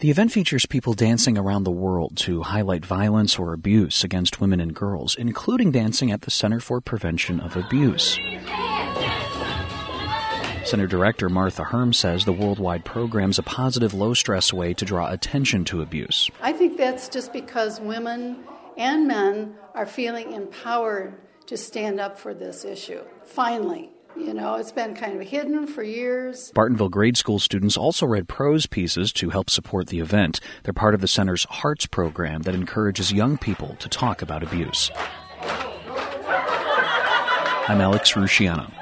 The event features people dancing around the world to highlight violence or abuse against women and girls, including dancing at the Center for Prevention of Abuse. Center Director Martha Herm says the worldwide program's a positive, low-stress way to draw attention to abuse. I think that's just because women and men are feeling empowered to stand up for this issue. Finally. It's been kind of hidden for years. Bartonville grade school students also read prose pieces to help support the event. They're part of the center's Hearts program that encourages young people to talk about abuse. I'm Alex Rusciano.